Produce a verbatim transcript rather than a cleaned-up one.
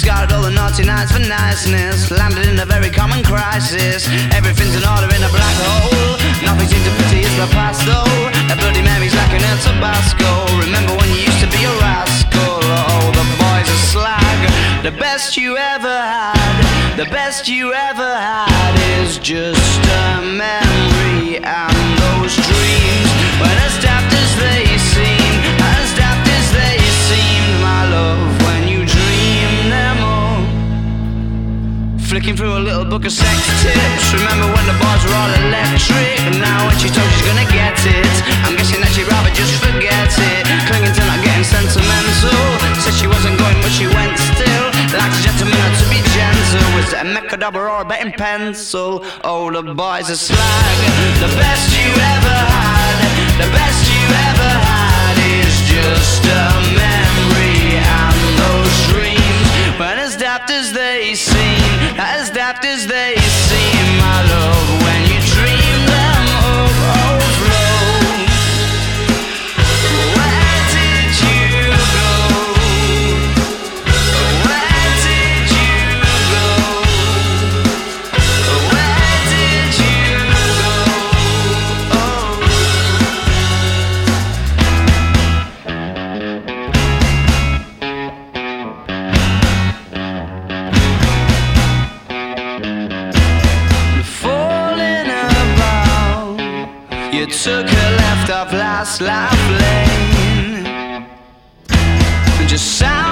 discarded all the naughty nights for niceness. Landed in a very common crisis. Everything's in order in a black hole. Nothing seems to pity is the past though. A Bloody Mary's like an El Tabasco. Remember when you used to be a rascal? Oh, the boys are slag. The best you ever had, the best you ever had is just a memory. And those dreams, when as daft as they seem, as daft as they seemed, my love, when you dream them all. Flicking through a little book of sex tips. Remember when the bars were all electric? And now when she told she's gonna get it, I'm guessing that she'd rather just forget it. Clinging to not getting sentimental. Said she wasn't going but she went still. Like a gentleman had to be gentle. Was it a Mechadabra or a betting pencil? Oh, the boys are slag. The best you ever had, the best you ever had is just a memory. And those dreams, when as daft as they seem, as daft as they seem, my love, when you dream them overflow. Where did you go? Where did you go? Where did you go? Oh. Falling about, you took a left off last life lane, just sound